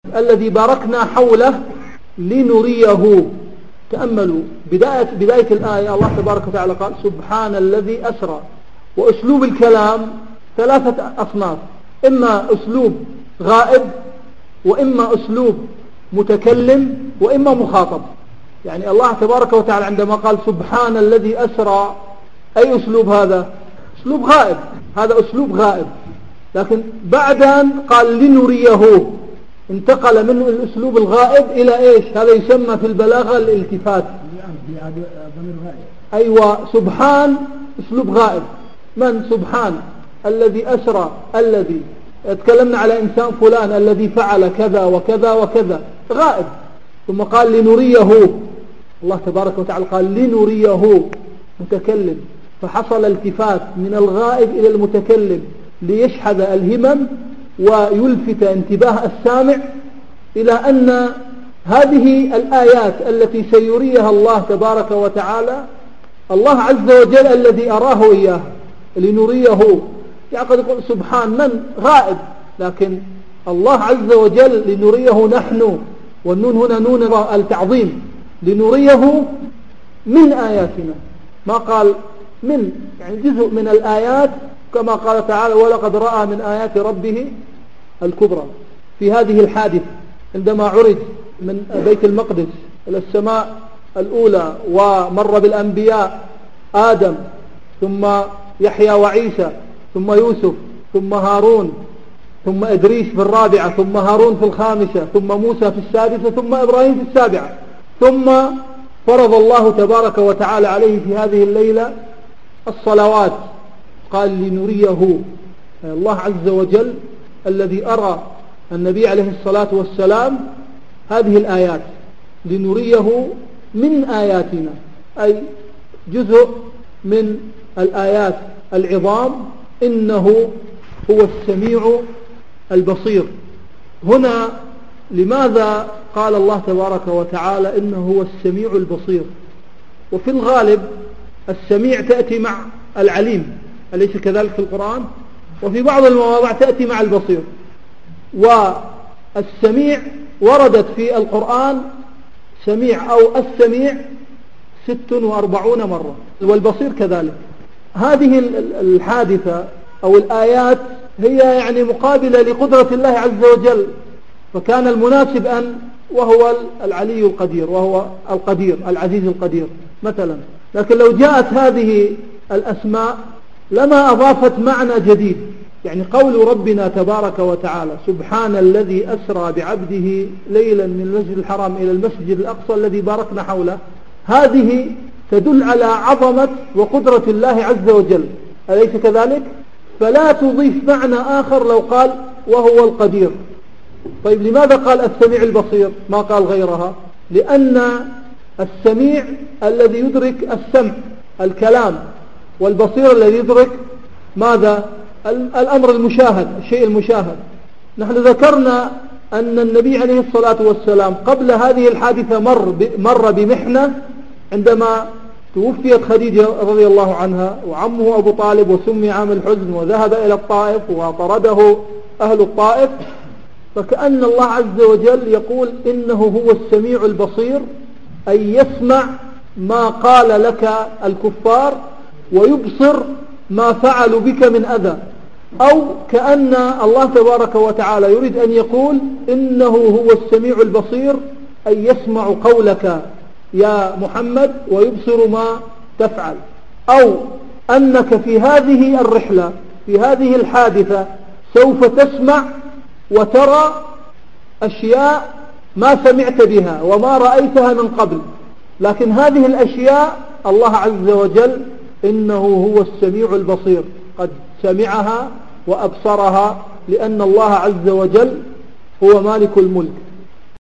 الذي باركنا حوله لنريه. تأملوا بداية الآية، الله تبارك وتعالى قال سبحان الذي أسرى. وأسلوب الكلام 3 أصناف، إما أسلوب غائب، وإما أسلوب متكلم، وإما مخاطب. يعني الله تبارك وتعالى عندما قال سبحان الذي أسرى، أي أسلوب هذا؟ أسلوب غائب، هذا أسلوب غائب. لكن بعد أن قال لنريه انتقل من الأسلوب الغائب إلى إيش؟ هذا يسمى في البلاغة الالتفات. أيوة، سبحان أسلوب غائب. من سبحان الذي أسرى، الذي تكلمنا على إنسان فلان الذي فعل كذا وكذا وكذا، غائب. ثم قال لنريه، الله تبارك وتعالى قال لنريه، متكلم. فحصل التفات من الغائب إلى المتكلم ليشحذ الهمم ويلفت انتباه السامع إلى أن هذه الآيات التي سيريها الله تبارك وتعالى الله عز وجل الذي أراه إياه لنريه. يعني قد يقول سبحان من غائب، لكن الله عز وجل لنريه نحن، والنون هنا نون التعظيم، لنريه من آياتنا. ما قال من، يعني جزء من الآيات، كما قال تعالى ولقد رأى من آيات ربه الكبرى. في هذه الحادثة عندما عرج من بيت المقدس إلى السماء الأولى ومر بالأنبياء آدم ثم يحيى وعيسى ثم يوسف ثم هارون ثم إدريس في الرابعة ثم هارون في الخامسة ثم موسى في السادسة ثم إبراهيم في السابعة، ثم فرض الله تبارك وتعالى عليه في هذه الليلة الصلوات. قال لنريه، الله عز وجل الذي أرى النبي عليه الصلاة والسلام هذه الآيات لنريه من آياتنا، أي جزء من الآيات العظام. إنه هو السميع البصير. هنا لماذا قال الله تبارك وتعالى إنه هو السميع البصير؟ وفي الغالب السميع تأتي مع العليم، أليس كذلك في القرآن؟ وفي بعض المواضع تأتي مع البصير. والسميع وردت في القرآن سميع أو السميع 46 مرة، والبصير كذلك. هذه الحادثة أو الآيات هي يعني مقابلة لقدرة الله عز وجل، فكان المناسب أن وهو العلي القدير، وهو القدير العزيز القدير مثلا. لكن لو جاءت هذه الأسماء لما أضافت معنى جديد. يعني قول ربنا تبارك وتعالى سبحان الذي أسرى بعبده ليلا من المسجد الحرام إلى المسجد الأقصى الذي باركنا حوله، هذه تدل على عظمة وقدرة الله عز وجل، أليس كذلك؟ فلا تضيف معنى آخر لو قال وهو القدير. طيب لماذا قال السميع البصير ما قال غيرها؟ لأن السميع الذي يدرك السمع الكلام، والبصير الذي يدرك ماذا؟ الأمر المشاهد، الشيء المشاهد. نحن ذكرنا أن النبي عليه الصلاة والسلام قبل هذه الحادثة مر بمحنة عندما توفيت خديجة رضي الله عنها وعمه أبو طالب وسمي عام الحزن وذهب إلى الطائف وطرده أهل الطائف. فكأن الله عز وجل يقول إنه هو السميع البصير، أي يسمع ما قال لك الكفار ويبصر ما فعلوا بك من أذى. أو كأن الله تبارك وتعالى يريد أن يقول إنه هو السميع البصير، أي يسمع قولك يا محمد ويبصر ما تفعل. أو أنك في هذه الرحلة في هذه الحادثة سوف تسمع وترى أشياء ما سمعت بها وما رأيتها من قبل، لكن هذه الأشياء الله عز وجل إنه هو السميع البصير قد سمعها وأبصرها، لأن الله عز وجل هو مالك الملك.